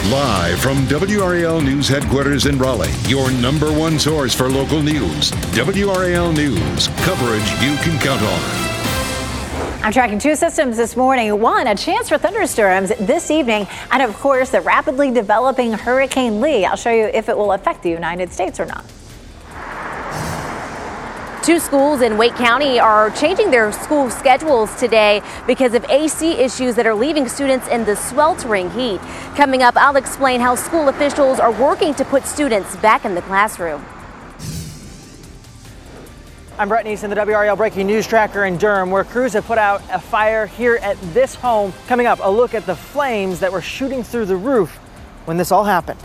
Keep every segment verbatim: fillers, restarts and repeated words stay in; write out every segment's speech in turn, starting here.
Live from W R A L News headquarters in Raleigh, your number one source for local news. W R A L News, coverage you can count on. I'm tracking two systems this morning. One, a chance for thunderstorms this evening. And of course, the rapidly developing Hurricane Lee. I'll show you if it will affect the United States or not. Two schools in Wake County are changing their school schedules today because of A C issues that are leaving students in the sweltering heat. Coming up, I'll explain how school officials are working to put students back in the classroom. I'm Brett Neese in the W R A L Breaking News Tracker in Durham, where crews have put out a fire here at this home. Coming up, a look at the flames that were shooting through the roof when this all happened.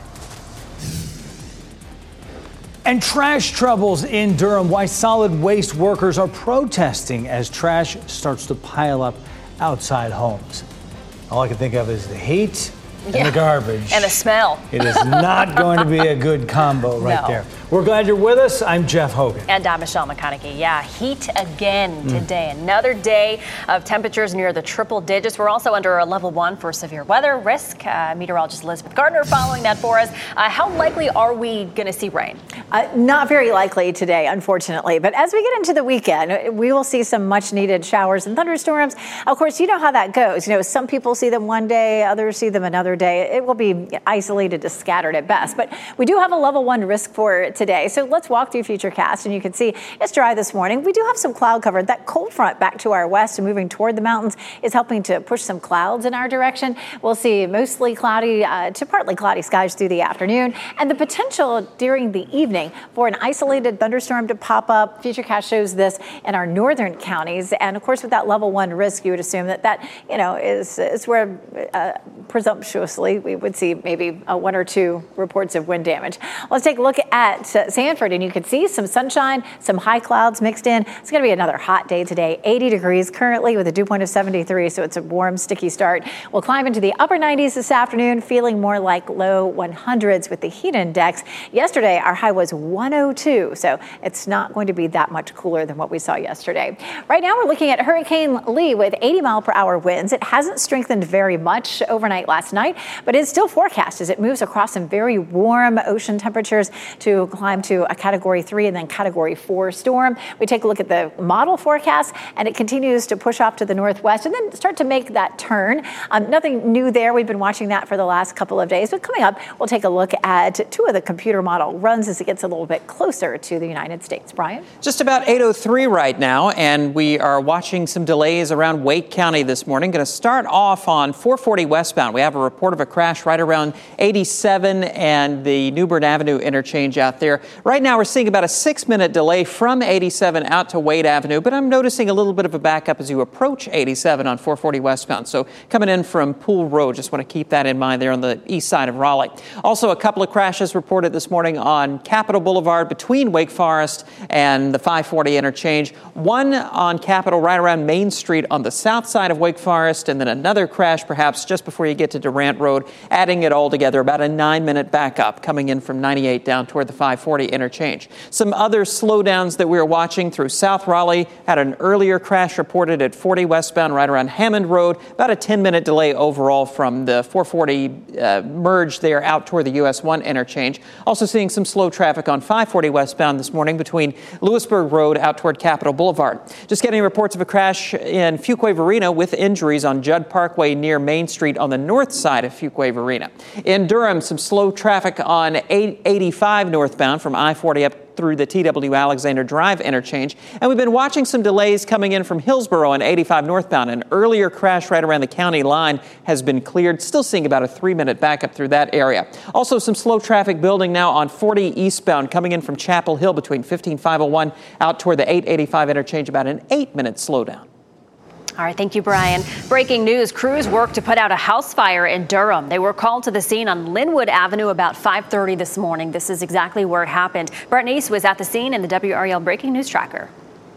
And trash troubles in Durham. Why solid waste workers are protesting as trash starts to pile up outside homes. All I can think of is the heat and yeah. the garbage. And the smell. It is not going to be a good combo right no. there. We're glad you're with us. I'm Jeff Hogan. And I'm Michelle McConaughey. Yeah, heat again today. Mm. Another day of temperatures near the triple digits. We're also under a level one for severe weather risk. Uh, meteorologist Elizabeth Gardner following that for us. Uh, how likely are we going to see rain? Uh, not very likely today, unfortunately. But as we get into the weekend, we will see some much needed showers and thunderstorms. Of course, you know how that goes. You know, some people see them one day, others see them another day. It will be isolated to scattered at best. But we do have a level one risk for today. So let's walk through Futurecast, and you can see it's dry this morning. We do have some cloud cover. That cold front back to our west and moving toward the mountains is helping to push some clouds in our direction. We'll see mostly cloudy uh, to partly cloudy skies through the afternoon, and the potential during the evening for an isolated thunderstorm to pop up. Futurecast shows this in our northern counties, and of course with that level one risk, you would assume that that you know is is where uh, presumptuously we would see maybe uh, one or two reports of wind damage. Let's take a look at uh, Sanford, and you can see some sunshine, some high clouds mixed in. It's going to be another hot day today. eighty degrees currently with a dew point of seventy-three, so it's a warm, sticky start. We'll climb into the upper nineties this afternoon, feeling more like low one hundreds with the heat index. Yesterday, our high was one oh two, so it's not going to be that much cooler than what we saw yesterday. Right now, we're looking at Hurricane Lee with eighty mile per hour winds. It hasn't strengthened very much overnight last night, but it's still forecast as it moves across some very warm ocean temperatures to climb to a category three and then category four storm. We take a look at the model forecast, and it continues to push off to the northwest and then start to make that turn. Um, nothing new there. We've been watching that for the last couple of days. But coming up, we'll take a look at two of the computer model runs as it gets a little bit closer to the United States. Brian? Just about eight oh three right now, and we are watching some delays around Wake County this morning. Going to start off on four forty westbound. We have a report of a crash right around eighty-seven and the New Bern Avenue interchange out there. Right now, we're seeing about a six-minute delay from eighty-seven out to Wade Avenue, but I'm noticing a little bit of a backup as you approach eighty-seven on four forty westbound. So coming in from Pool Road, just want to keep that in mind there on the east side of Raleigh. Also, a couple of crashes reported this morning on Capitol Boulevard between Wake Forest and the five forty interchange. One on Capitol right around Main Street on the south side of Wake Forest, and then another crash perhaps just before you get to Durant Road, adding it all together, about a nine-minute backup coming in from ninety-eight down toward the five forty interchange. Some other slowdowns that we are watching through South Raleigh. Had an earlier crash reported at forty westbound right around Hammond Road. About a ten-minute delay overall from the four forty uh, merge there out toward the U S one interchange. Also seeing some slow traffic on five forty westbound this morning between Lewisburg Road out toward Capitol Boulevard. Just getting reports of a crash in Fuquay-Varina with injuries on Judd Parkway near Main Street on the north side of Fuquay-Varina. In Durham, some slow traffic on eight eighty-five northbound from I forty up through the T W Alexander Drive interchange. And we've been watching some delays coming in from Hillsborough on eighty-five northbound. An earlier crash right around the county line has been cleared. Still seeing about a three-minute backup through that area. Also, some slow traffic building now on forty eastbound coming in from Chapel Hill between fifteen five oh one out toward the eight eighty-five interchange. About an eight-minute slowdown. All right, thank you, Brian. Breaking news, crews worked to put out a house fire in Durham. They were called to the scene on Linwood Avenue about five thirty this morning. This is exactly where it happened. Brett Neese was at the scene in the W R A L Breaking News Tracker.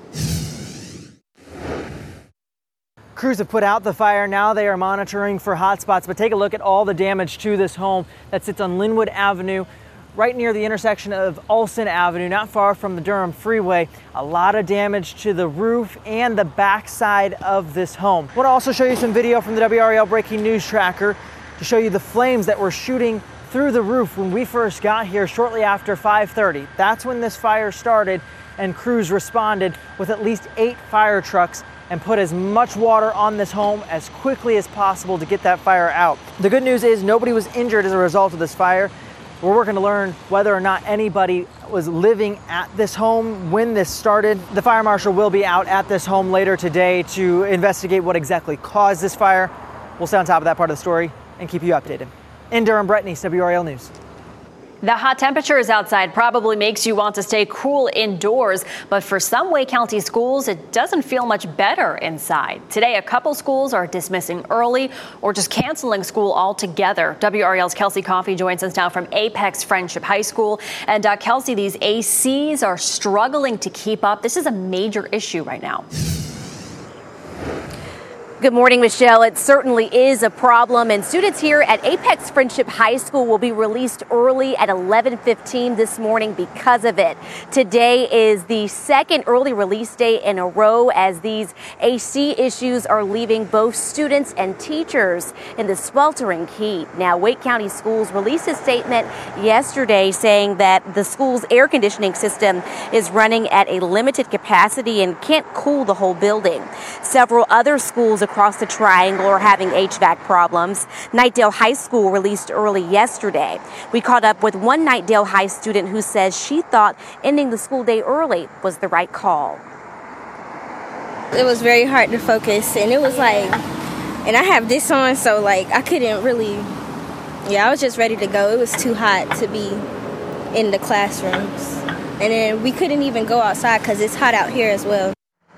Crews have put out the fire. Now they are monitoring for hot spots, but take a look at all the damage to this home that sits on Linwood Avenue, right near the intersection of Olson Avenue, not far from the Durham Freeway. A lot of damage to the roof and the backside of this home. I want to also show you some video from the W R A L Breaking News Tracker. to show you the flames that were shooting through the roof when we first got here shortly after five thirty. That's when this fire started, and crews responded with at least eight fire trucks and put as much water on this home as quickly as possible to get that fire out. The good news is nobody was injured as a result of this fire. We're working to learn whether or not anybody was living at this home when this started. The fire marshal will be out at this home later today to investigate what exactly caused this fire. We'll stay on top of that part of the story and keep you updated. In Durham, Brett Neese, W R A L News. The hot temperatures outside probably makes you want to stay cool indoors, but for some Wake County schools, it doesn't feel much better inside. Today, a couple schools are dismissing early or just canceling school altogether. W R A L's Kelsey Coffey joins us now from Apex Friendship High School. And uh, Kelsey, these A Cs are struggling to keep up. This is a major issue right now. Good morning, Michelle. It certainly is a problem, and students here at Apex Friendship High School will be released early at eleven fifteen this morning because of it. Today is the second early release day in a row as these A C issues are leaving both students and teachers in the sweltering heat. Now, Wake County Schools released a statement yesterday saying that the school's air conditioning system is running at a limited capacity and can't cool the whole building. Several other schools across the Triangle are having H V A C problems. Knightdale High School released early yesterday. We caught up with one Knightdale High student who says she thought ending the school day early was the right call. It was very hard to focus, and it was like, and I have this on, so like I couldn't really, yeah, I was just ready to go. It was too hot to be in the classrooms. And then we couldn't even go outside because it's hot out here as well.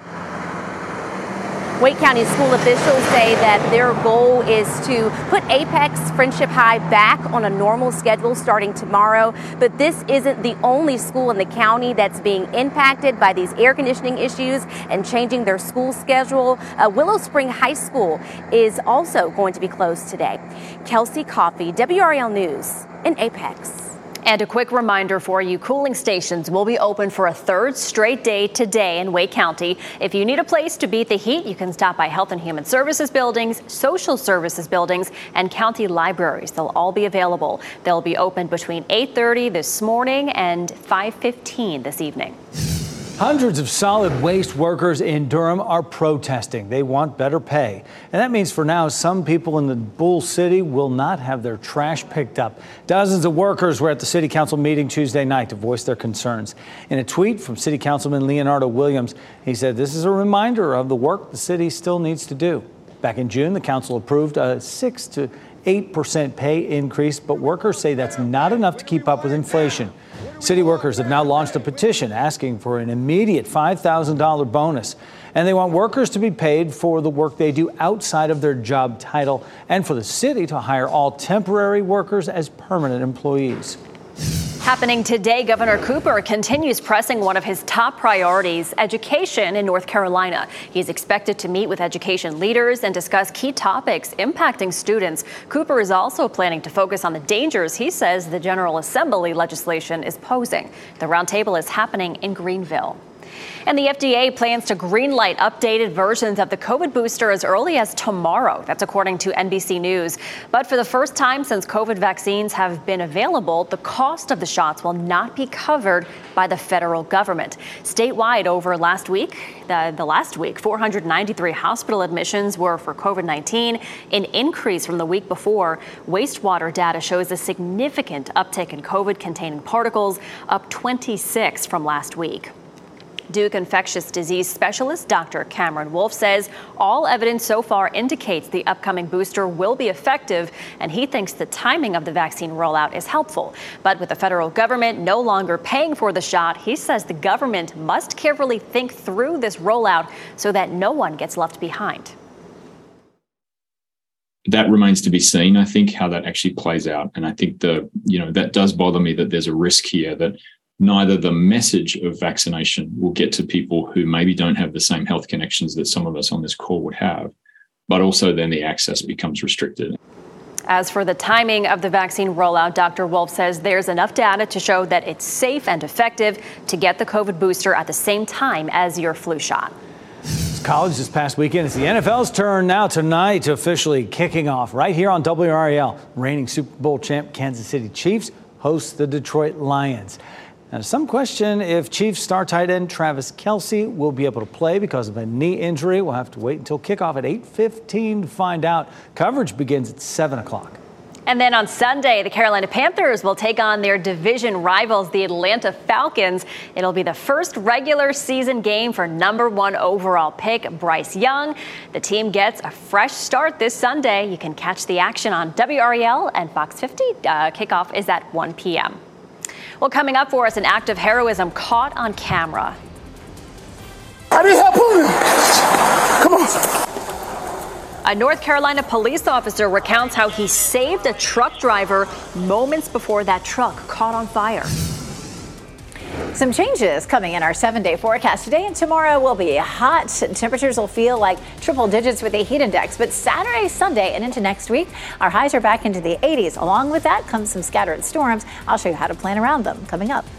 Wake County school officials say that their goal is to put Apex Friendship High back on a normal schedule starting tomorrow. But this isn't the only school in the county that's being impacted by these air conditioning issues and changing their school schedule. Uh, Willow Spring High School is also going to be closed today. Kelsey Coffey, W R A L News in Apex. And a quick reminder for you, cooling stations will be open for a third straight day today in Wake County. If you need a place to beat the heat, you can stop by Health and Human Services buildings, Social Services buildings, and county libraries. They'll all be available. They'll be open between eight thirty this morning and five fifteen this evening. Hundreds of solid waste workers in Durham are protesting. They want better pay. And that means for now, some people in the Bull City will not have their trash picked up. Dozens of workers were at the City Council meeting Tuesday night to voice their concerns. In a tweet from City Councilman Leonardo Williams, he said this is a reminder of the work the city still needs to do. Back in June, the council approved a six to eight percent pay increase, but workers say that's not enough to keep up with inflation. City workers have now launched a petition asking for an immediate five thousand dollars bonus, and they want workers to be paid for the work they do outside of their job title and for the city to hire all temporary workers as permanent employees. Happening today, Governor Cooper continues pressing one of his top priorities, education in North Carolina. He's expected to meet with education leaders and discuss key topics impacting students. Cooper is also planning to focus on the dangers he says the General Assembly legislation is posing. The roundtable is happening in Greenville. And the F D A plans to greenlight updated versions of the COVID booster as early as tomorrow. That's according to N B C News. But for the first time since COVID vaccines have been available, the cost of the shots will not be covered by the federal government. Statewide over last week, the, the last week, four hundred ninety-three hospital admissions were for COVID nineteen, an increase from the week before. Wastewater data shows a significant uptick in COVID-containing particles, up twenty-six from last week. Duke infectious disease specialist Doctor Cameron Wolf says all evidence so far indicates the upcoming booster will be effective, and he thinks the timing of the vaccine rollout is helpful. But with the federal government no longer paying for the shot, he says the government must carefully think through this rollout so that no one gets left behind. That remains to be seen, I think, how that actually plays out. And I think the, you know, that does bother me that there's a risk here that neither the message of vaccination will get to people who maybe don't have the same health connections that some of us on this call would have, but also then the access becomes restricted. As for the timing of the vaccine rollout, Doctor Wolf says there's enough data to show that it's safe and effective to get the COVID booster at the same time as your flu shot. College this past weekend. It's the N F L's turn now tonight, officially kicking off right here on W R A L. Reigning Super Bowl champ Kansas City Chiefs host the Detroit Lions. Now, some question if Chiefs star tight end Travis Kelce will be able to play because of a knee injury. We'll have to wait until kickoff at eight fifteen to find out. Coverage begins at seven o'clock. And then on Sunday, the Carolina Panthers will take on their division rivals, the Atlanta Falcons. It'll be the first regular season game for number one overall pick Bryce Young. The team gets a fresh start this Sunday. You can catch the action on W R A L and Fox fifty. Uh, kickoff is at one p.m. Well, coming up for us, an act of heroism caught on camera. I need help on him. Come on. A North Carolina police officer recounts how he saved a truck driver moments before that truck caught on fire. Some changes coming in our seven-day forecast. Today and tomorrow will be hot. Temperatures will feel like triple digits with a heat index. But Saturday, Sunday, and into next week, our highs are back into the eighties. Along with that comes some scattered storms. I'll show you how to plan around them coming up.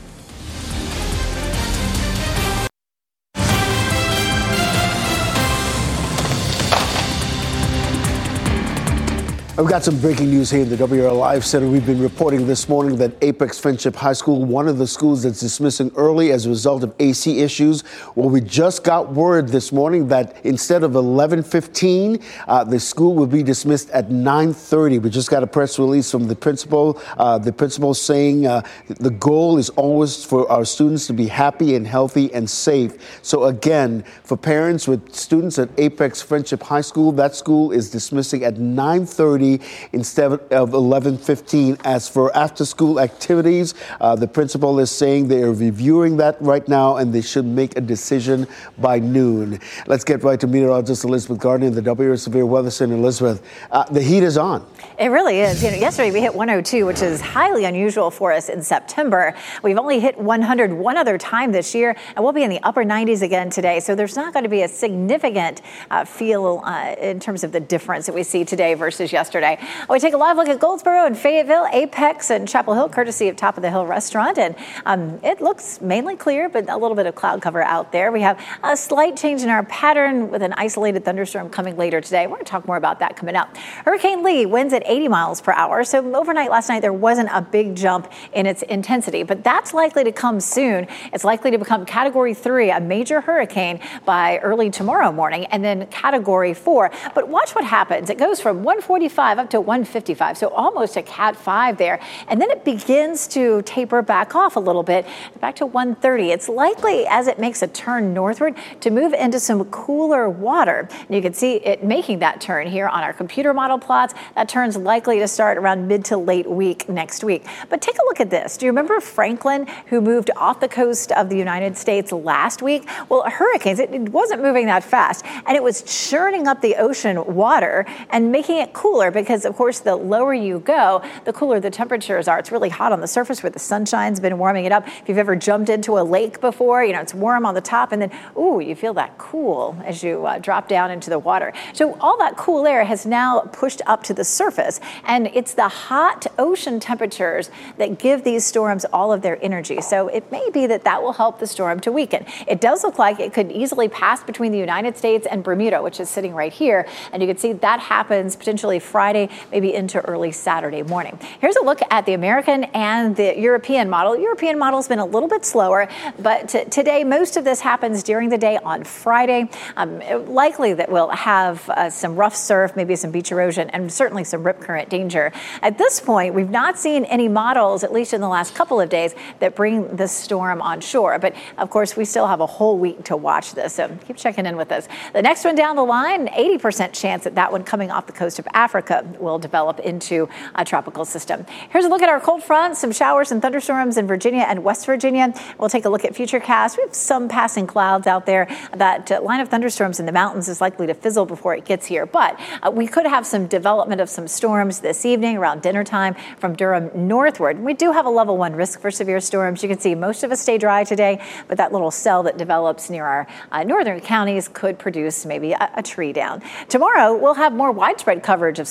We've got some breaking news here in the W R A L Live Center. We've been reporting this morning that Apex Friendship High School, one of the schools that's dismissing early as a result of A C issues. Well, we just got word this morning that instead of eleven fifteen, uh, the school will be dismissed at nine thirty. We just got a press release from the principal. Uh, the principal saying uh, the goal is always for our students to be happy and healthy and safe. So again, for parents with students at Apex Friendship High School, that school is dismissing at nine thirty. Instead of eleven fifteen. As for after-school activities, uh, the principal is saying they are reviewing that right now and they should make a decision by noon. Let's get right to meteorologist Elizabeth Gardner in the W R A L Severe Weather Center. Elizabeth, uh, the heat is on. It really is. You know, yesterday we hit one oh two, which is highly unusual for us in September. We've only hit one hundred one other time this year, and we'll be in the upper nineties again today. So there's not going to be a significant uh, feel uh, in terms of the difference that we see today versus yesterday. We take a live look at Goldsboro and Fayetteville, Apex and Chapel Hill, courtesy of Top of the Hill Restaurant. And um, it looks mainly clear, but a little bit of cloud cover out there. We have a slight change in our pattern with an isolated thunderstorm coming later today. We're going to talk more about that coming up. Hurricane Lee winds at eighty miles per hour. So overnight last night, there wasn't a big jump in its intensity, but that's likely to come soon. It's likely to become Category three, a major hurricane, by early tomorrow morning, and then Category four. But watch what happens. It goes from one forty-five up to one fifty-five, so almost a Cat five there. And then it begins to taper back off a little bit, back to one thirty. It's likely, as it makes a turn northward, to move into some cooler water. And you can see it making that turn here on our computer model plots. That turn's likely to start around mid to late week next week. But take a look at this. Do you remember Franklin, who moved off the coast of the United States last week? Well, hurricanes, it, it wasn't moving that fast, and it was churning up the ocean water and making it cooler because, of course, the lower you go, the cooler the temperatures are. It's really hot on the surface where the sunshine's been warming it up. If you've ever jumped into a lake before, you know, it's warm on the top, and then, ooh, you feel that cool as you uh, drop down into the water. So all that cool air has now pushed up to the surface, and it's the hot ocean temperatures that give these storms all of their energy. So it may be that that will help the storm to weaken. It does look like it could easily pass between the United States and Bermuda, which is sitting right here, and you can see that happens potentially Friday, maybe into early Saturday morning. Here's a look at the American and the European model. European model's been a little bit slower, but t- today most of this happens during the day on Friday. Um, likely that we'll have uh, some rough surf, maybe some beach erosion, and certainly some rip current danger. At this point, we've not seen any models, at least in the last couple of days, that bring the storm on shore. But of course, we still have a whole week to watch this, so keep checking in with us. The next one down the line, eighty percent chance that that one coming off the coast of Africa will develop into a tropical system. Here's a look at our cold front, some showers and thunderstorms in Virginia and West Virginia. We'll take a look at futurecast. We have some passing clouds out there. That uh, line of thunderstorms in the mountains is likely to fizzle before it gets here, but uh, we could have some development of some storms this evening around dinner time from Durham northward. We do have a level one risk for severe storms. You can see most of us stay dry today, but that little cell that develops near our uh, northern counties could produce maybe a, a tree down. Tomorrow, we'll have more widespread coverage of storms.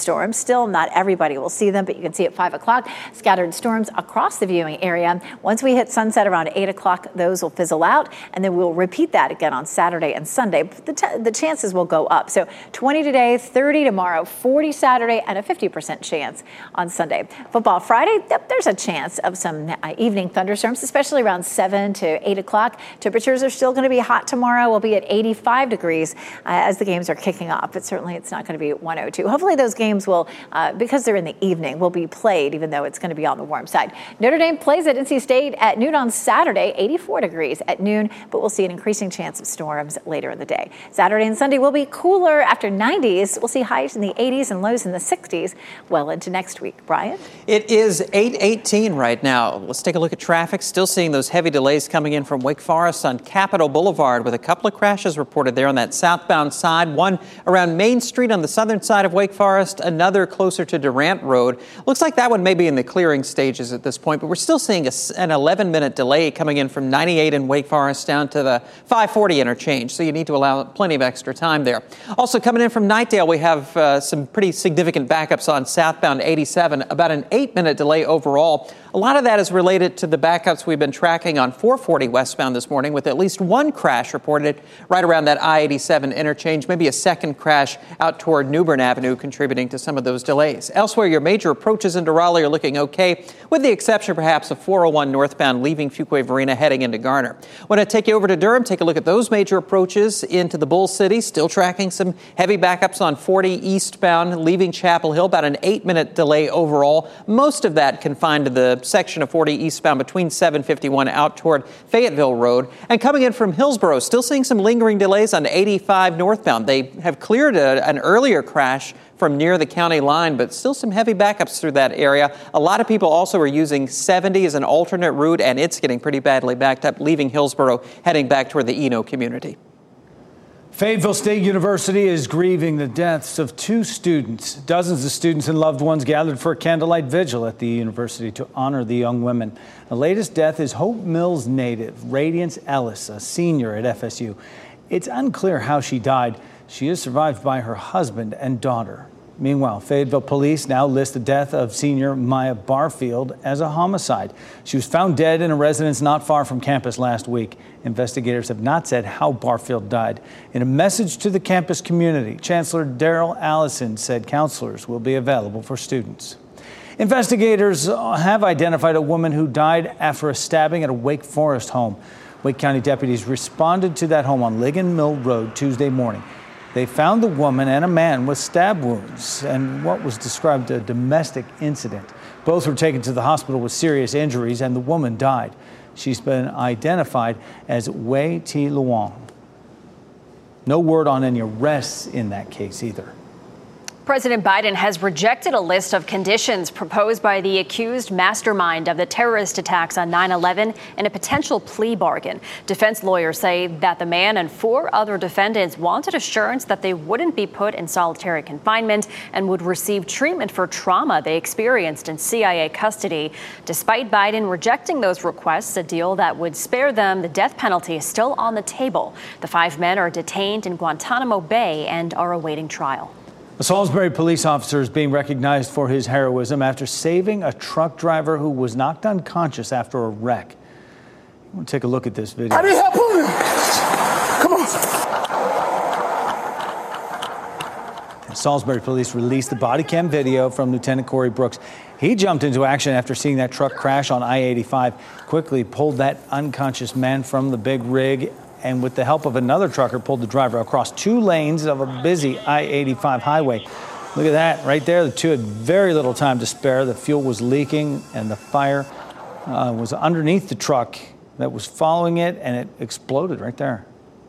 thunderstorms. Still, not everybody will see them, but you can see at five o'clock, scattered storms across the viewing area. Once we hit sunset around eight o'clock, those will fizzle out, and then we'll repeat that again on Saturday and Sunday. The, t- the chances will go up. So twenty today, thirty tomorrow, forty Saturday, and a fifty percent chance on Sunday. Football Friday, yep, there's a chance of some uh, evening thunderstorms, especially around seven to eight o'clock. Temperatures are still going to be hot tomorrow. We'll be at eighty-five degrees uh, as the games are kicking off, but certainly it's not going to be at one oh two. Hopefully those games will, uh, because they're in the evening, will be played, even though it's going to be on the warm side. Notre Dame plays at N C State at noon on Saturday, eighty-four degrees at noon, but we'll see an increasing chance of storms later in the day. Saturday and Sunday will be cooler after nineties. We'll see highs in the eighties and lows in the sixties well into next week. Brian? It is eight eighteen right now. Let's take a look at traffic. Still seeing those heavy delays coming in from Wake Forest on Capitol Boulevard, with a couple of crashes reported there on that southbound side. One around Main Street on the southern side of Wake Forest, another closer to Durant Road. Looks like that one may be in the clearing stages at this point, but we're still seeing a, an eleven minute delay coming in from ninety-eight in Wake Forest down to the five forty interchange, so you need to allow plenty of extra time there. Also coming in from Knightdale, we have uh, some pretty significant backups on southbound eighty-seven, about an eight minute delay overall. A lot of that is related to the backups we've been tracking on four forty westbound this morning, with at least one crash reported right around that I eighty-seven interchange, maybe a second crash out toward Newbern Avenue contributing to some of those delays. Elsewhere, your major approaches into Raleigh are looking okay, with the exception perhaps of four oh one northbound leaving Fuquay Varina heading into Garner. When I take you over to Durham, take a look at those major approaches into the Bull City. Still tracking some heavy backups on forty eastbound leaving Chapel Hill, about an eight minute delay overall. Most of that confined to the section of forty eastbound between seven fifty-one out toward Fayetteville Road. And coming in from Hillsborough, still seeing some lingering delays on eighty-five northbound. They have cleared a, an earlier crash from near the county line, but still some heavy backups through that area. A lot of people also are using seventy as an alternate route, and it's getting pretty badly backed up, leaving Hillsborough, heading back toward the Eno community. Fayetteville State University is grieving the deaths of two students. Dozens of students and loved ones gathered for a candlelight vigil at the university to honor the young women. The latest death is Hope Mills native Radiance Ellis, a senior at F S U. It's unclear how she died. She is survived by her husband and daughter. Meanwhile, Fayetteville police now list the death of senior Maya Barfield as a homicide. She was found dead in a residence not far from campus last week. Investigators have not said how Barfield died. In a message to the campus community, Chancellor Daryl Allison said counselors will be available for students. Investigators have identified a woman who died after a stabbing at a Wake Forest home. Wake County deputies responded to that home on Ligon Mill Road Tuesday morning. They found the woman and a man with stab wounds and what was described a domestic incident. Both were taken to the hospital with serious injuries, and the woman died. She's been identified as Wei Ti Luong. No word on any arrests in that case either. President Biden has rejected a list of conditions proposed by the accused mastermind of the terrorist attacks on nine eleven in a potential plea bargain. Defense lawyers say that the man and four other defendants wanted assurance that they wouldn't be put in solitary confinement and would receive treatment for trauma they experienced in C I A custody. Despite Biden rejecting those requests, a deal that would spare them the death penalty is still on the table. The five men are detained in Guantanamo Bay and are awaiting trial. A Salisbury police officer is being recognized for his heroism after saving a truck driver who was knocked unconscious after a wreck. We'll take a look at this video. I need help. Come on. Salisbury police released the body cam video from Lieutenant Corey Brooks. He jumped into action after seeing that truck crash on I eighty-five, quickly pulled that unconscious man from the big rig, and with the help of another trucker, pulled the driver across two lanes of a busy I eighty-five highway. Look at that right there. The two had very little time to spare. The fuel was leaking, and the fire uh, was underneath the truck that was following it, and it exploded right there.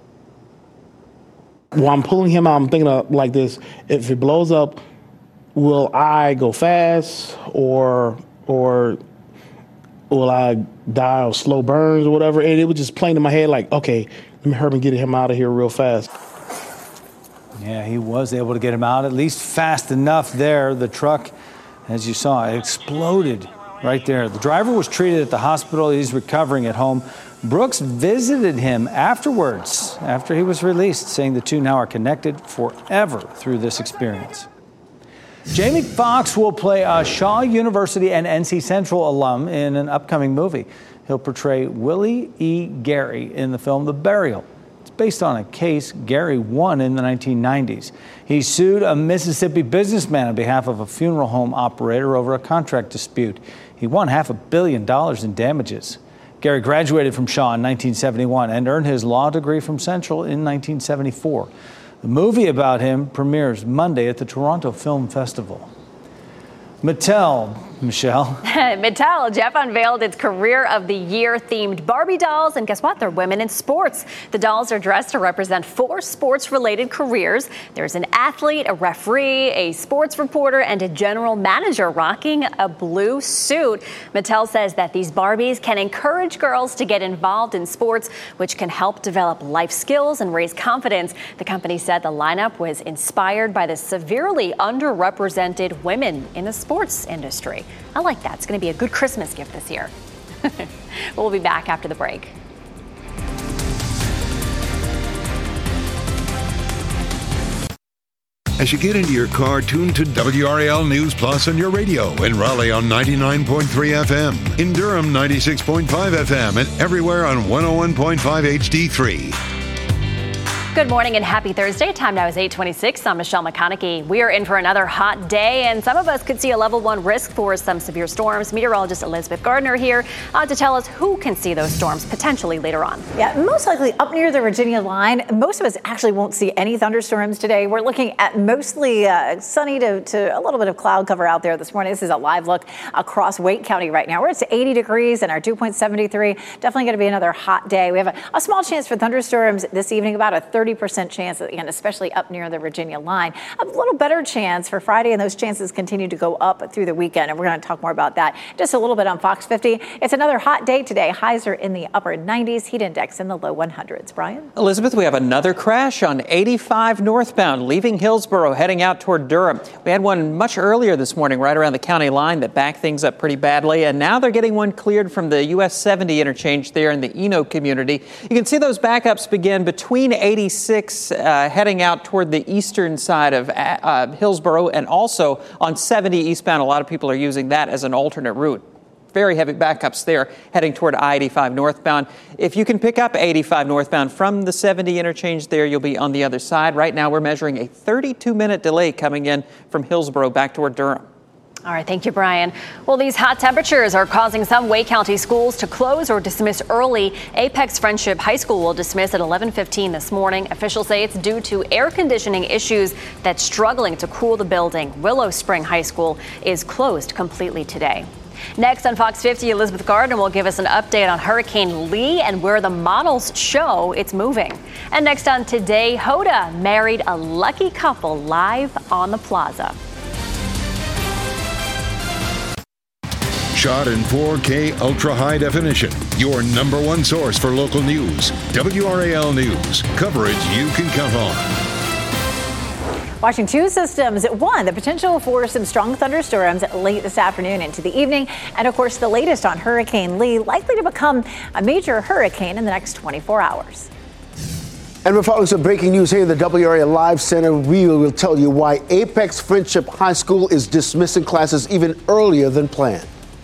While I'm pulling him out, I'm thinking of like this: if it blows up, will I go fast, or or will I die of slow burns or whatever? And it was just playing in my head like, okay, let me hurry and get him out of here real fast. Yeah, he was able to get him out, at least fast enough there. The truck, as you saw, it exploded right there. The driver was treated at the hospital. He's recovering at home. Brooks visited him afterwards, after he was released, saying the two now are connected forever through this experience. Jamie Foxx will play a Shaw University and N C Central alum in an upcoming movie. He'll portray Willie E. Gary in the film The Burial. It's based on a case Gary won in the nineteen nineties. He sued a Mississippi businessman on behalf of a funeral home operator over a contract dispute. He won half a billion dollars in damages. Gary graduated from Shaw in nineteen seventy-one and earned his law degree from Central in nineteen seventy-four. The movie about him premieres Monday at the Toronto Film Festival. Mattel, Michelle. Mattel, Jeff, unveiled its Career of the Year themed Barbie dolls. And guess what? They're women in sports. The dolls are dressed to represent four sports-related careers. There's an athlete, a referee, a sports reporter, and a general manager rocking a blue suit. Mattel says that these Barbies can encourage girls to get involved in sports, which can help develop life skills and raise confidence. The company said the lineup was inspired by the severely underrepresented women in the sports industry. I like that. It's going to be a good Christmas gift this year. We'll be back after the break. As you get into your car, tune to W R A L News Plus on your radio. In Raleigh on ninety-nine point three F M. In Durham, ninety-six point five F M. And everywhere on one oh one point five H D three. Good morning and happy Thursday. Time now is eight twenty-six. I'm Michelle McConaughey. We are in for another hot day, and some of us could see a level one risk for some severe storms. Meteorologist Elizabeth Gardner here uh, to tell us who can see those storms potentially later on. Yeah, most likely up near the Virginia line. Most of us actually won't see any thunderstorms today. We're looking at mostly uh, sunny to, to a little bit of cloud cover out there this morning. This is a live look across Wake County right now. We're at eighty degrees and our dew point seven three. Definitely going to be another hot day. We have a, a small chance for thunderstorms this evening, about a thirty percent chance, again, especially up near the Virginia line. A little better chance for Friday, and those chances continue to go up through the weekend, and we're going to talk more about that just a little bit on Fox fifty. It's another hot day today. Highs are in the upper nineties, heat index in the low one hundreds. Brian? Elizabeth, we have another crash on eighty-five northbound, leaving Hillsborough, heading out toward Durham. We had one much earlier this morning, right around the county line, that backed things up pretty badly, and now they're getting one cleared from the U S seventy interchange there in the Eno community. You can see those backups begin between eighty-six Uh, heading out toward the eastern side of uh, Hillsborough, and also on seventy eastbound. A lot of people are using that as an alternate route. Very heavy backups there heading toward I eighty-five northbound. If you can pick up eighty-five northbound from the seventy interchange there, you'll be on the other side. Right now, we're measuring a thirty-two minute delay coming in from Hillsborough back toward Durham. All right, thank you, Brian. Well, these hot temperatures are causing some Wake County schools to close or dismiss early. Apex Friendship High School will dismiss at eleven fifteen this morning. Officials say it's due to air conditioning issues that's struggling to cool the building. Willow Spring High School is closed completely today. Next on Fox fifty, Elizabeth Gardner will give us an update on Hurricane Lee and where the models show it's moving. And next on Today, Hoda married a lucky couple live on the plaza. Shot in four K ultra high definition. Your number one source for local news. W R A L News. Coverage you can count on. Watching two systems. One, the potential for some strong thunderstorms late this afternoon into the evening. And of course, the latest on Hurricane Lee, likely to become a major hurricane in the next twenty-four hours. And we're following some breaking news here in the W R A Live Center. We will tell you why Apex Friendship High School is dismissing classes even earlier than planned.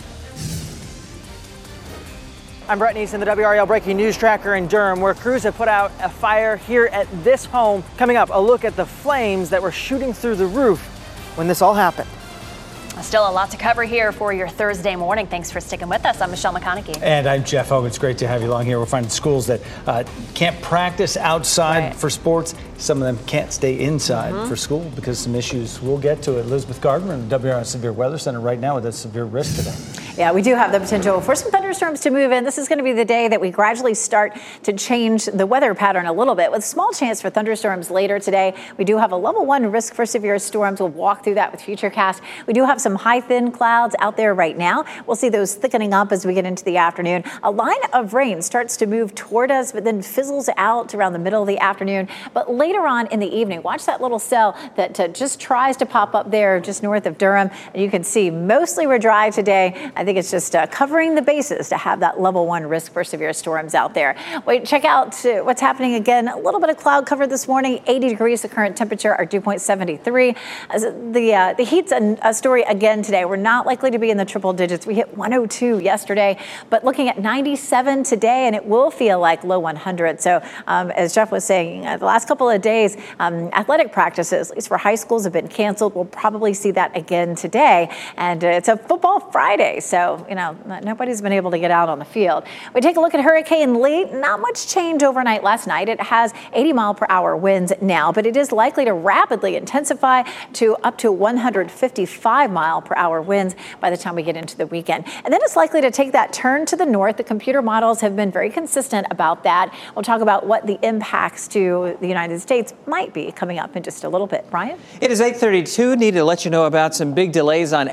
I'm Brett Neeson, the W R A L Breaking News Tracker in Durham, where crews have put out a fire here at this home. Coming up, a look at the flames that were shooting through the roof when this all happened. Still a lot to cover here for your Thursday morning. Thanks for sticking with us. I'm Michelle McConaughey. And I'm Jeff Hogue. It's great to have you along here. We're finding schools that uh, can't practice outside Right. for sports. Some of them can't stay inside Mm-hmm. for school because some issues. We'll get to it. Elizabeth Gardner in the W R A L Severe Weather Center right now with a severe risk today. Yeah, we do have the potential for some thunderstorms to move in. This is going to be the day that we gradually start to change the weather pattern a little bit, with small chance for thunderstorms later today. We do have a level one risk for severe storms. We'll walk through that with Futurecast. We do have some high thin clouds out there right now. We'll see those thickening up as we get into the afternoon. A line of rain starts to move toward us, but then fizzles out around the middle of the afternoon. But later on in the evening, watch that little cell that uh, just tries to pop up there just north of Durham. And you can see mostly we're dry today. Uh, think it's just uh, covering the bases to have that level one risk for severe storms out there. Wait, check out uh, what's happening again. A little bit of cloud cover this morning, eighty degrees the current temperature, our dew point seventy-three. As the uh, the heat's a, a story again today. We're not likely to be in the triple digits. We hit one oh two yesterday, but looking at ninety-seven today, and it will feel like low one hundred. So um, as Jeff was saying, uh, the last couple of days, um, athletic practices, at least for high schools, have been canceled. We'll probably see that again today. And uh, it's a football Friday, so, you know, nobody's been able to get out on the field. We take a look at Hurricane Lee. Not much change overnight last night. It has eighty mile per hour winds now, but it is likely to rapidly intensify to up to one hundred fifty-five mile per hour winds by the time we get into the weekend. And then it's likely to take that turn to the north. The computer models have been very consistent about that. We'll talk about what the impacts to the United States might be coming up in just a little bit. Brian? It is eight thirty-two. Need to let you know about some big delays on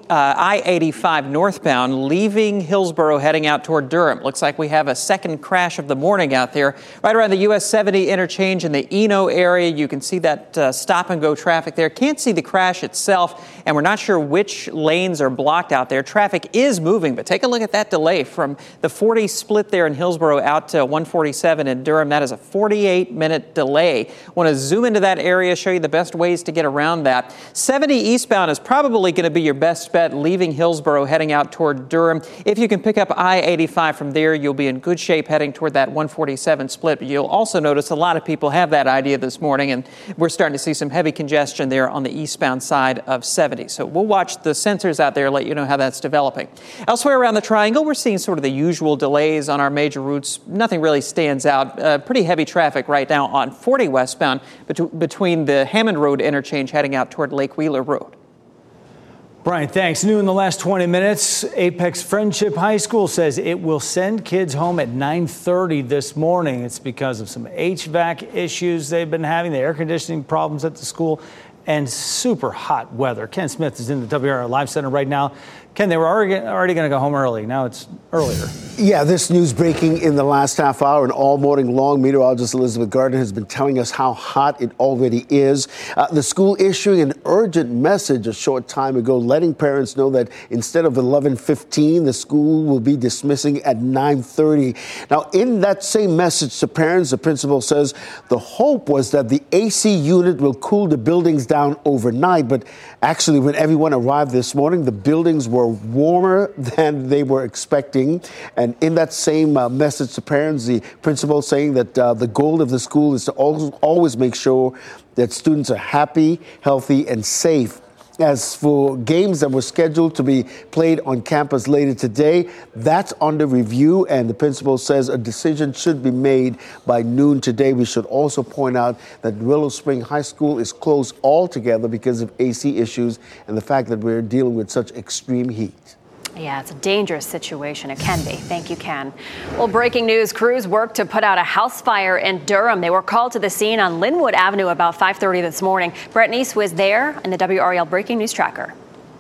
I eighty-five northbound, leaving Hillsborough, heading out toward Durham. Looks like we have a second crash of the morning out there, right around the U S seventy interchange in the Eno area. You can see that uh, stop and go traffic there. Can't see the crash itself, and we're not sure which lanes are blocked out there. Traffic is moving, but take a look at that delay from the forty split there in Hillsborough out to one forty-seven in Durham. That is a forty-eight minute delay. Want to zoom into that area, show you the best ways to get around that. seventy eastbound is probably going to be your best bet, leaving Hillsborough, heading out toward Durham. If you can pick up I eighty-five from there, you'll be in good shape heading toward that one forty-seven split. But you'll also notice a lot of people have that idea this morning, and we're starting to see some heavy congestion there on the eastbound side of seventy. So we'll watch the sensors out there, let you know how that's developing. Elsewhere around the triangle, we're seeing sort of the usual delays on our major routes. Nothing really stands out. Uh, pretty heavy traffic right now on forty westbound bet- between the Hammond Road interchange heading out toward Lake Wheeler Road. Brian, thanks. New in the last twenty minutes, Apex Friendship High School says it will send kids home at nine thirty this morning. It's because of some H V A C issues they've been having, the air conditioning problems at the school, and super hot weather. Ken Smith is in the W R L Live Center right now. Ken, they were already, already going to go home early. Now it's earlier. Yeah, this news breaking in the last half hour and all morning long. Meteorologist Elizabeth Gardner has been telling us how hot it already is. Uh, the school issuing an urgent message a short time ago, letting parents know that instead of eleven fifteen, the school will be dismissing at nine thirty. Now, in that same message to parents, the principal says the hope was that the A C unit will cool the buildings down overnight. But actually, when everyone arrived this morning, the buildings were warmer than they were expecting. And in that same uh, message to parents, the principal saying that uh, the goal of the school is to always make sure that students are happy, healthy, and safe. As for games that were scheduled to be played on campus later today, that's under review, and the principal says a decision should be made by noon today. We should also point out that Willow Spring High School is closed altogether because of A C issues and the fact that we're dealing with such extreme heat. Yeah, it's a dangerous situation. It can be. Thank you, Ken. Well, breaking news. Crews worked to put out a house fire in Durham. They were called to the scene on Linwood Avenue about five thirty this morning. Brett Neese was there in the W R L Breaking News Tracker.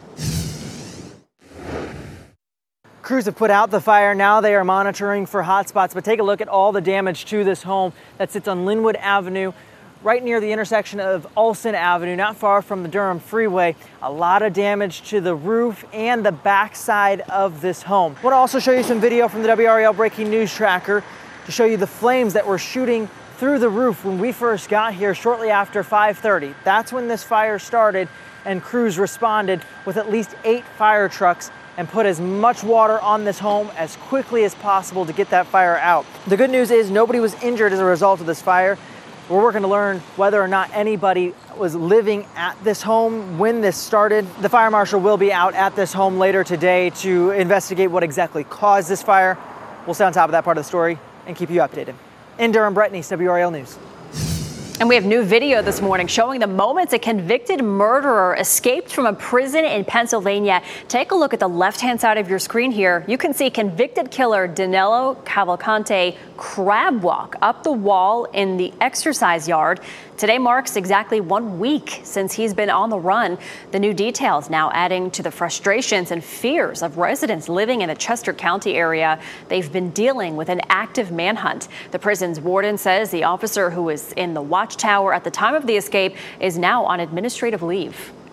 Crews have put out the fire. Now they are monitoring for hot spots. But take a look at all the damage to this home that sits on Linwood Avenue, right near the intersection of Olson Avenue, not far from the Durham Freeway. A lot of damage to the roof and the backside of this home. I want to also show you some video from the W R L Breaking News Tracker to show you the flames that were shooting through the roof when we first got here shortly after five thirty. That's when this fire started, and crews responded with at least eight fire trucks and put as much water on this home as quickly as possible to get that fire out. The good news is nobody was injured as a result of this fire. We're working to learn whether or not anybody was living at this home when this started. The fire marshal will be out at this home later today to investigate what exactly caused this fire. We'll stay on top of that part of the story and keep you updated. In Durham, Brett Neese, W R L News. And we have new video this morning showing the moments a convicted murderer escaped from a prison in Pennsylvania. Take a look at the left-hand side of your screen here. You can see convicted killer Danilo Cavalcante crab walk up the wall in the exercise yard. Today marks exactly one week since he's been on the run. The new details now adding to the frustrations and fears of residents living in the Chester County area. They've been dealing with an active manhunt. The prison's warden says the officer who was in the watchtower at the time of the escape is now on administrative leave.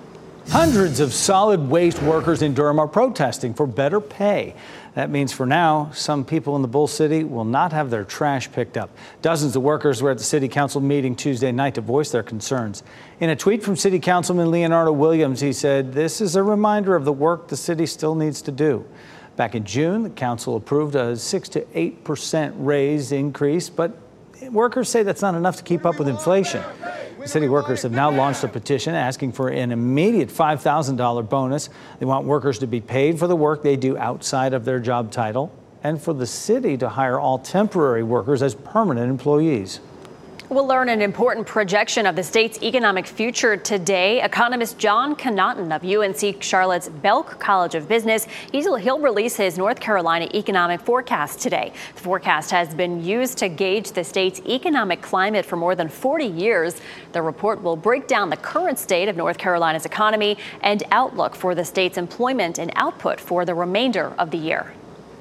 Hundreds of solid waste workers in Durham are protesting for better pay. That means for now, some people in the Bull City will not have their trash picked up. Dozens of workers were at the City Council meeting Tuesday night to voice their concerns. In a tweet from City Councilman Leonardo Williams, he said, "This is a reminder of the work the city still needs to do." Back in June, the council approved a six to eight percent raise increase, but workers say that's not enough to keep up with inflation. The city workers have now launched a petition asking for an immediate five thousand dollars bonus. They want workers to be paid for the work they do outside of their job title, and for the city to hire all temporary workers as permanent employees. We'll learn an important projection of the state's economic future today. Economist John Connaughton of U N C Charlotte's Belk College of Business, he'll, he'll release his North Carolina economic forecast today. The forecast has been used to gauge the state's economic climate for more than forty years. The report will break down the current state of North Carolina's economy and outlook for the state's employment and output for the remainder of the year.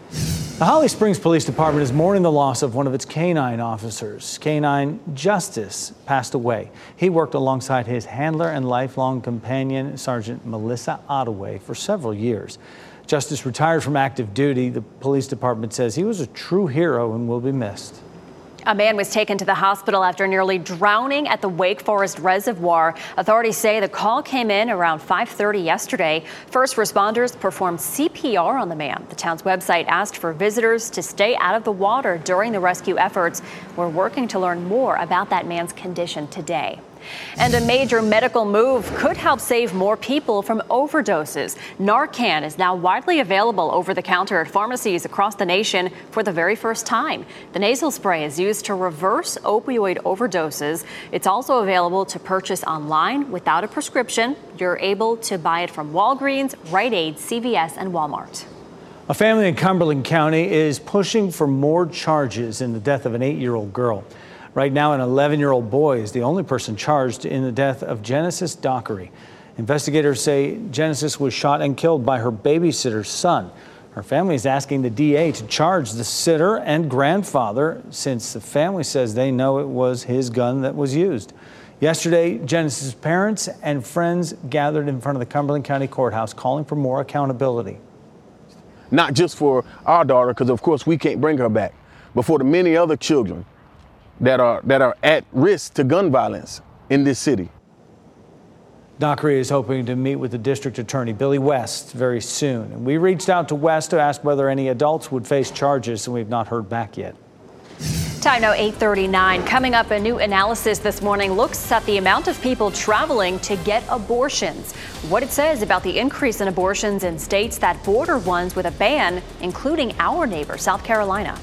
The Holly Springs Police Department is mourning the loss of one of its canine officers. Canine Justice passed away. He worked alongside his handler and lifelong companion, Sergeant Melissa Ottaway, for several years. Justice retired from active duty. The police department says he was a true hero and will be missed. A man was taken to the hospital after nearly drowning at the Wake Forest Reservoir. Authorities say the call came in around five thirty yesterday. First responders performed C P R on the man. The town's website asked for visitors to stay out of the water during the rescue efforts. We're working to learn more about that man's condition today. And a major medical move could help save more people from overdoses. Narcan is now widely available over the counter at pharmacies across the nation for the very first time. The nasal spray is used to reverse opioid overdoses. It's also available to purchase online without a prescription. You're able to buy it from Walgreens, Rite Aid, C V S, and Walmart. A family in Cumberland County is pushing for more charges in the death of an eight-year-old girl. Right now, an eleven-year-old boy is the only person charged in the death of Genesis Dockery. Investigators say Genesis was shot and killed by her babysitter's son. Her family is asking the D A to charge the sitter and grandfather, since the family says they know it was his gun that was used. Yesterday, Genesis' parents and friends gathered in front of the Cumberland County Courthouse calling for more accountability. Not just for our daughter, because of course we can't bring her back, but for the many other children that are that are at risk to gun violence in this city. Dockery is hoping to meet with the district attorney, Billy West, very soon. And we reached out to West to ask whether any adults would face charges, and we've not heard back yet. Time now eight thirty-nine. Coming up, a new analysis this morning looks at the amount of people traveling to get abortions. What it says about the increase in abortions in states that border ones with a ban, including our neighbor, South Carolina.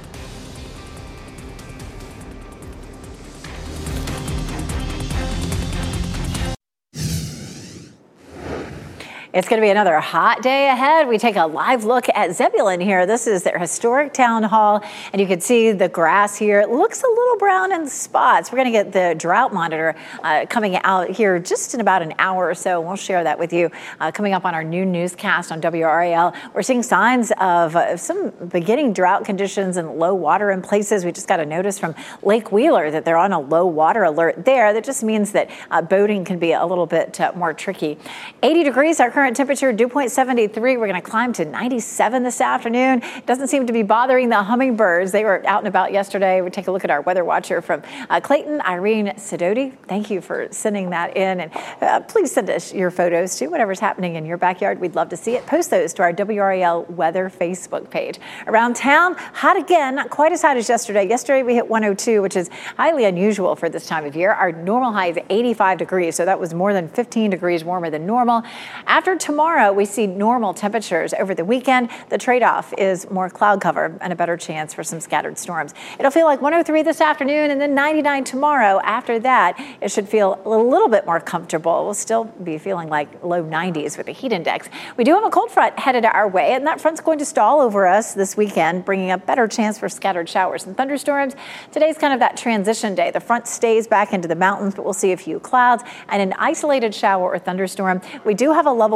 It's going to be another hot day ahead. We take a live look at Zebulon here. This is their historic town hall, and you can see the grass here. It looks a little brown in spots. We're going to get the drought monitor uh, coming out here just in about an hour or so. We'll share that with you uh, coming up on our new newscast on W R A L. We're seeing signs of uh, some beginning drought conditions and low water in places. We just got a notice from Lake Wheeler that they're on a low water alert there. That just means that uh, boating can be a little bit uh, more tricky. eighty degrees, our current temperature, dew point seventy-three. We're going to climb to ninety-seven this afternoon. Doesn't seem to be bothering the hummingbirds. They were out and about yesterday. We take a look at our weather watcher from uh, Clayton, Irene Sidoti. Thank you for sending that in. And uh, please send us your photos too, whatever's happening in your backyard. We'd love to see it. Post those to our W R A L weather Facebook page. Around town, hot again, not quite as hot as yesterday. Yesterday we hit one oh two, which is highly unusual for this time of year. Our normal high is eighty-five degrees, so that was more than fifteen degrees warmer than normal. After tomorrow, we see normal temperatures over the weekend. The trade-off is more cloud cover and a better chance for some scattered storms. It'll feel like one oh three this afternoon and then ninety-nine tomorrow. After that, it should feel a little bit more comfortable. We'll still be feeling like low nineties with the heat index. We do have a cold front headed our way, and that front's going to stall over us this weekend, bringing a better chance for scattered showers and thunderstorms. Today's kind of that transition day. The front stays back into the mountains, but we'll see a few clouds and an isolated shower or thunderstorm. We do have a level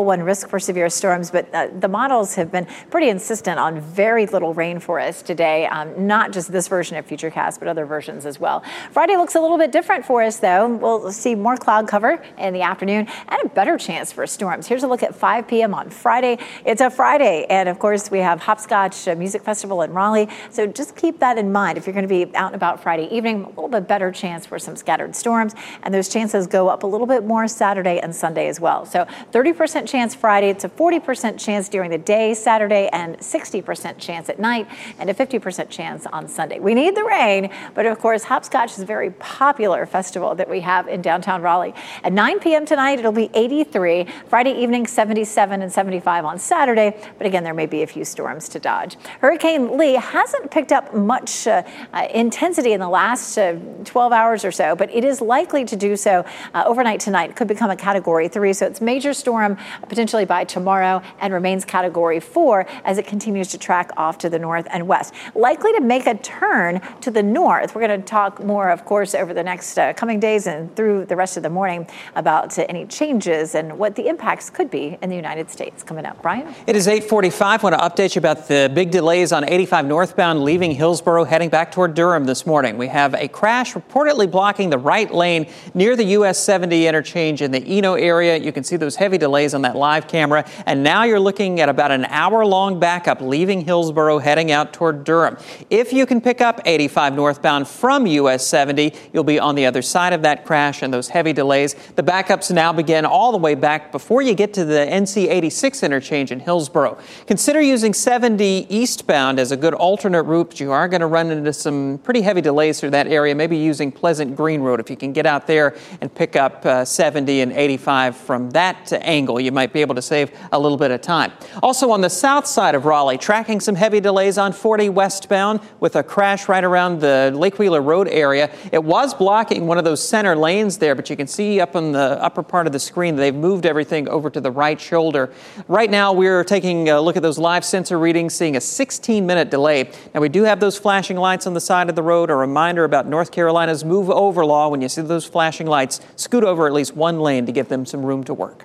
one risk for severe storms, but uh, the models have been pretty insistent on very little rain for us today. Um, not just this version of Futurecast, but other versions as well. Friday looks a little bit different for us, though. We'll see more cloud cover in the afternoon and a better chance for storms. Here's a look at five p.m. on Friday. It's a Friday, and of course, we have Hopscotch Music Festival in Raleigh. So just keep that in mind. If you're going to be out and about Friday evening, a little bit better chance for some scattered storms, and those chances go up a little bit more Saturday and Sunday as well. So thirty percent chance Friday, it's a forty percent chance during the day Saturday, and sixty percent chance at night, and a fifty percent chance on Sunday. We need the rain, but of course, Hopscotch is a very popular festival that we have in downtown Raleigh. At nine p.m. tonight, it'll be eighty-three. Friday evening, seventy-seven and seventy-five on Saturday, but again, there may be a few storms to dodge. Hurricane Lee hasn't picked up much uh, uh, intensity in the last uh, twelve hours or so, but it is likely to do so uh, overnight tonight. It could become a category three, so it's major storm potentially by tomorrow and remains category four as it continues to track off to the north and west. Likely to make a turn to the north. We're going to talk more, of course, over the next uh, coming days and through the rest of the morning about uh, any changes and what the impacts could be in the United States. Coming up, Brian? It is eight forty-five. I want to update you about the big delays on eighty-five northbound leaving Hillsborough heading back toward Durham this morning. We have a crash reportedly blocking the right lane near the U S seventy interchange in the Eno area. You can see those heavy delays on that live camera. And now you're looking at about an hour-long backup leaving Hillsborough heading out toward Durham. If you can pick up eighty-five northbound from U S seventy, you'll be on the other side of that crash and those heavy delays. The backups now begin all the way back before you get to the N C eighty-six interchange in Hillsborough. Consider using seventy eastbound as a good alternate route, but you are going to run into some pretty heavy delays through that area, maybe using Pleasant Green Road. If you can get out there and pick up uh, seventy and eighty-five from that angle, you might be able to save a little bit of time. Also on the south side of Raleigh, tracking some heavy delays on forty westbound with a crash right around the Lake Wheeler Road area. It was blocking one of those center lanes there, but you can see up on the upper part of the screen they've moved everything over to the right shoulder. Right now we're taking a look at those live sensor readings, seeing a sixteen minute delay. Now we do have those flashing lights on the side of the road. A reminder about North Carolina's move over law. When you see those flashing lights, scoot over at least one lane to give them some room to work.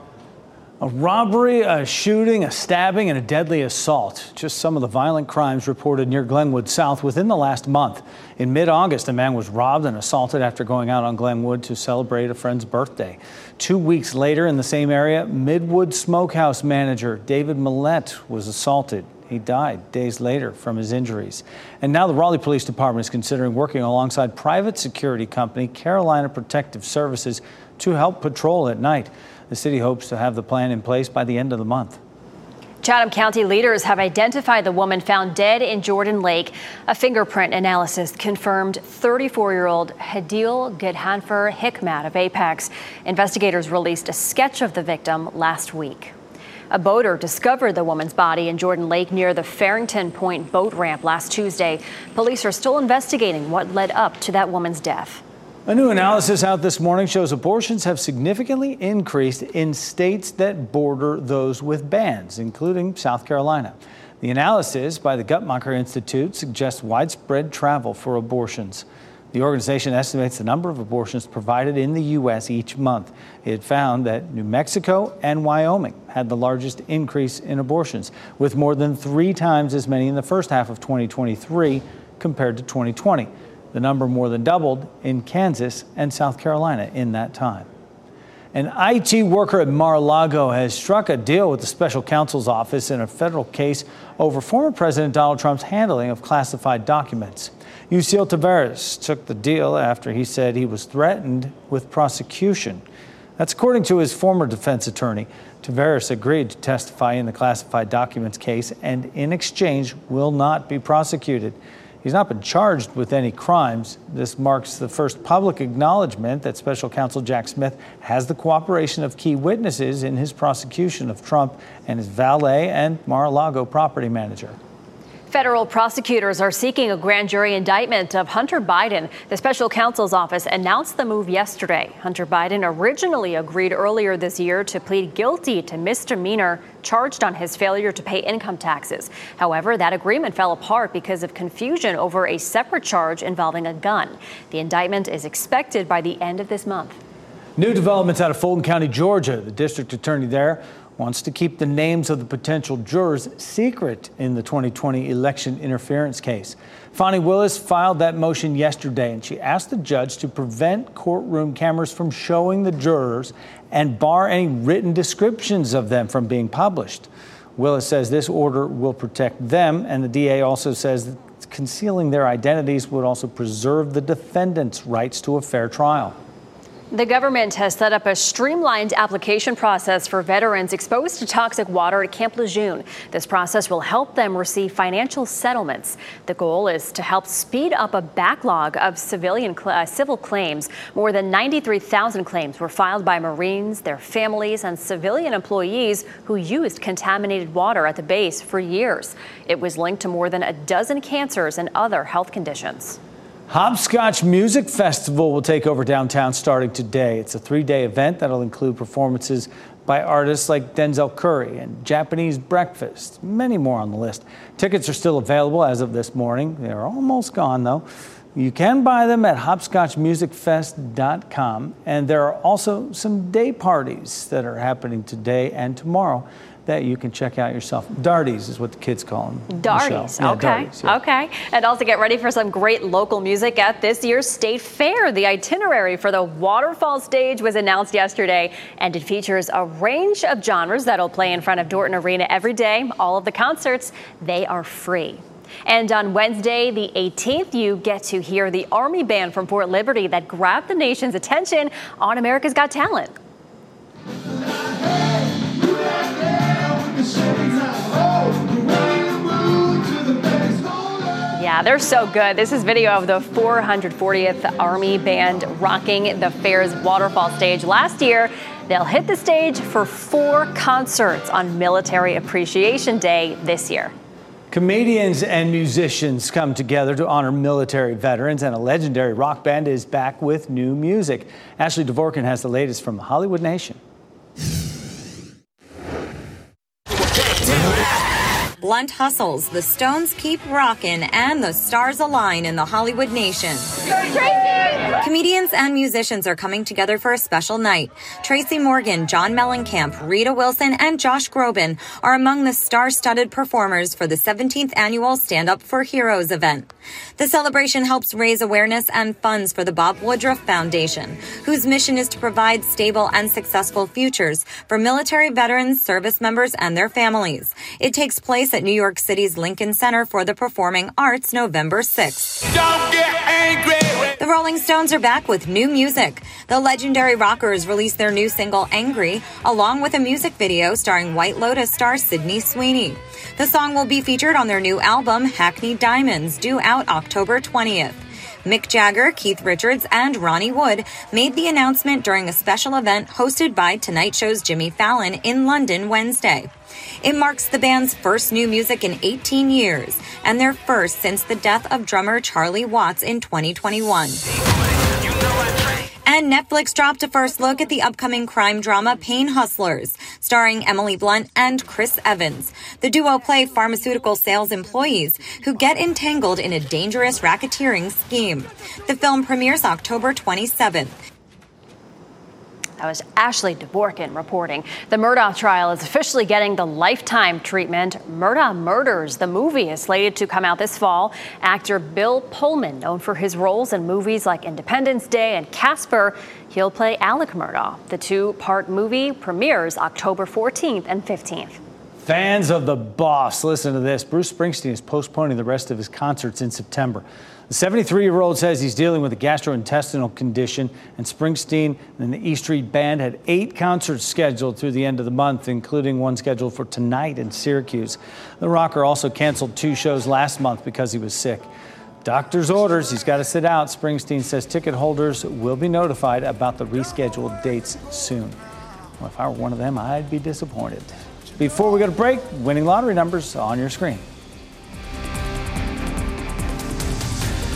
A robbery, a shooting, a stabbing, and a deadly assault. Just some of the violent crimes reported near Glenwood South within the last month. In mid-August, a man was robbed and assaulted after going out on Glenwood to celebrate a friend's birthday. Two weeks later in the same area, Midwood Smokehouse manager David Millette was assaulted. He died days later from his injuries. And now the Raleigh Police Department is considering working alongside private security company Carolina Protective Services to help patrol at night. The city hopes to have the plan in place by the end of the month. Chatham County leaders have identified the woman found dead in Jordan Lake. A fingerprint analysis confirmed thirty-four-year-old Hadil Gedhanfer Hikmat of Apex. Investigators released a sketch of the victim last week. A boater discovered the woman's body in Jordan Lake near the Farrington Point boat ramp last Tuesday. Police are still investigating what led up to that woman's death. A new analysis out this morning shows abortions have significantly increased in states that border those with bans, including South Carolina. The analysis by the Guttmacher Institute suggests widespread travel for abortions. The organization estimates the number of abortions provided in the U S each month. It found that New Mexico and Wyoming had the largest increase in abortions, with more than three times as many in the first half of twenty twenty-three compared to twenty twenty. The number more than doubled in Kansas and South Carolina in that time. An I T worker at Mar-a-Lago has struck a deal with the special counsel's office in a federal case over former President Donald Trump's handling of classified documents. Yuscil Taveras took the deal after he said he was threatened with prosecution. That's according to his former defense attorney. Taveras agreed to testify in the classified documents case and in exchange will not be prosecuted. He's not been charged with any crimes. This marks the first public acknowledgement that Special Counsel Jack Smith has the cooperation of key witnesses in his prosecution of Trump and his valet and Mar-a-Lago property manager. Federal prosecutors are seeking a grand jury indictment of Hunter Biden. The special counsel's office announced the move yesterday. Hunter Biden originally agreed earlier this year to plead guilty to misdemeanor charged on his failure to pay income taxes. However, that agreement fell apart because of confusion over a separate charge involving a gun. The indictment is expected by the end of this month. New developments out of Fulton County, Georgia. The district attorney there wants to keep the names of the potential jurors secret in the twenty twenty election interference case. Fani Willis filed that motion yesterday, and she asked the judge to prevent courtroom cameras from showing the jurors and bar any written descriptions of them from being published. Willis says this order will protect them, and the D A also says that concealing their identities would also preserve the defendant's rights to a fair trial. The government has set up a streamlined application process for veterans exposed to toxic water at Camp Lejeune. This process will help them receive financial settlements. The goal is to help speed up a backlog of civilian uh, civil claims. More than ninety-three thousand claims were filed by Marines, their families, and civilian employees who used contaminated water at the base for years. It was linked to more than a dozen cancers and other health conditions. Hopscotch Music Festival will take over downtown starting today. It's a three-day event that'll include performances by artists like Denzel Curry and Japanese Breakfast, many more on the list. Tickets are still available as of this morning. They're almost gone, though. You can buy them at hopscotch music fest dot com, and there are also some day parties that are happening today and tomorrow that you can check out yourself. Darties is what the kids call them. Darties, yeah, okay, darties, yeah. okay. And also get ready for some great local music at this year's State Fair. The itinerary for the Waterfall stage was announced yesterday, and it features a range of genres that'll play in front of Dorton Arena every day. All of the concerts, they are free. And on Wednesday, the eighteenth, you get to hear the Army Band from Fort Liberty that grabbed the nation's attention on America's Got Talent. Yeah, they're so good. This is video of the four hundred fortieth Army Band rocking the fair's Waterfall stage. Last year, they'll hit the stage for four concerts on Military Appreciation Day this year. Comedians and musicians come together to honor military veterans, and a legendary rock band is back with new music. Ashley Dvorkin has the latest from the Hollywood Nation. Blunt hustles, the Stones keep rockin', and the stars align in the Hollywood Nation. Comedians and musicians are coming together for a special night. Tracy Morgan, John Mellencamp, Rita Wilson, and Josh Groban are among the star-studded performers for the seventeenth annual Stand Up for Heroes event. The celebration helps raise awareness and funds for the Bob Woodruff Foundation, whose mission is to provide stable and successful futures for military veterans, service members, and their families. It takes place at New York City's Lincoln Center for the Performing Arts November sixth. Don't get angry. The Rolling Stones are back with new music. The legendary rockers released their new single, Angry, along with a music video starring White Lotus star Sydney Sweeney. The song will be featured on their new album, Hackney Diamonds, due out October twentieth. Mick Jagger, Keith Richards, and Ronnie Wood made the announcement during a special event hosted by Tonight Show's Jimmy Fallon in London Wednesday. It marks the band's first new music in eighteen years, and their first since the death of drummer Charlie Watts in twenty twenty-one. And Netflix dropped a first look at the upcoming crime drama Pain Hustlers, starring Emily Blunt and Chris Evans. The duo play pharmaceutical sales employees who get entangled in a dangerous racketeering scheme. The film premieres October twenty-seventh. That was Ashley Dvorkin reporting. The Murdaugh trial is officially getting the Lifetime treatment. Murdaugh Murders, the movie, is slated to come out this fall. Actor Bill Pullman, known for his roles in movies like Independence Day and Casper, he'll play Alec Murdaugh. The two-part movie premieres October fourteenth and fifteenth. Fans of The Boss, listen to this. Bruce Springsteen is postponing the rest of his concerts in September. The seventy-three-year-old says he's dealing with a gastrointestinal condition, and Springsteen and the E Street Band had eight concerts scheduled through the end of the month, including one scheduled for tonight in Syracuse. The rocker also canceled two shows last month because he was sick. Doctor's orders, he's got to sit out. Springsteen says ticket holders will be notified about the rescheduled dates soon. Well, if I were one of them, I'd be disappointed. Before we go to break, winning lottery numbers on your screen.